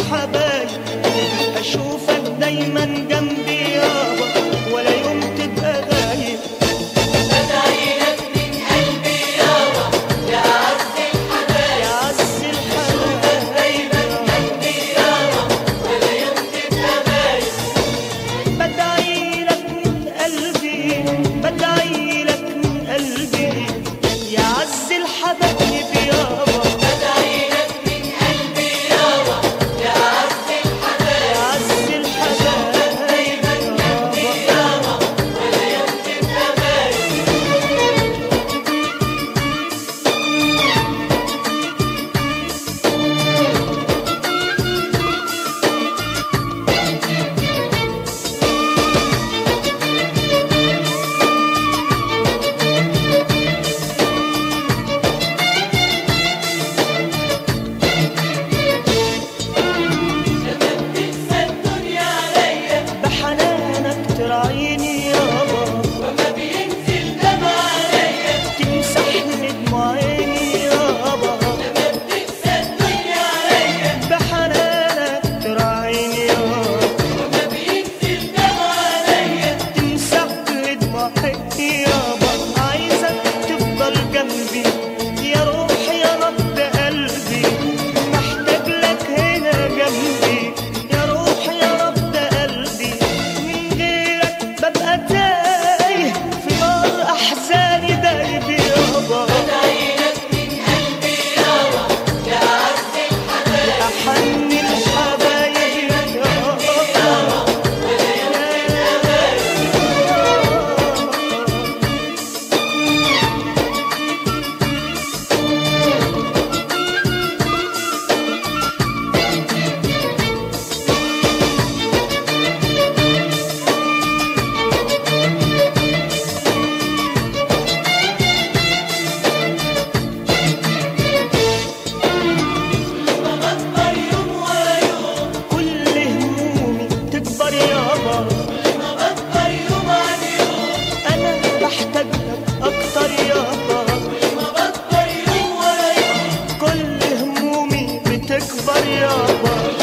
الحبايب، اشوفك دايما جنبي يابا ولا يوم تبقى غايب. بدعي لك من قلبي يابا يا أعز الحبايب، يا عز أشوفك دايما جنبي يابا ولا يوم تبقى غايب. بدعي لك من قلبي، بدعي لك من قلبي يا عز الحبايب يابا. بدعي لك من قلبي يابا يا أعز الحبايب، يا عز الحبايب دايما جنبي يابا ولا يوم تبقى غايب. لما بتنسى الدنيا عليا بحنانك تراعيني يابا، وما بينزل دمع عليا، تمسح لي دموع عيني يابا. لما بتنسى الدنيا عليا بحنانك تراعيني يابا، وما بينزل دمع عليا. تمسح لي دموع عيني يابا. عايزك تفضل جنبي يا روحي يا نبض قلبي، محتاج لك هنا جنبي يا روحي يا نبض قلبي. من غيرك ببقى تايه في نار احزاني دايب يابا. بدعي لك من قلبي يابا يا أعز الحبايب، أحن الحبايب يابا ولا يوم تبقى غايب. ما بكبر يوم ورا يوم، كل همومي تكبر يابا. ما بكبر يوم عن يوم، أنا بحتاج لك أكتر يابا. ما بكبر يوم ورا يوم، كل همومي بتكبر يابا.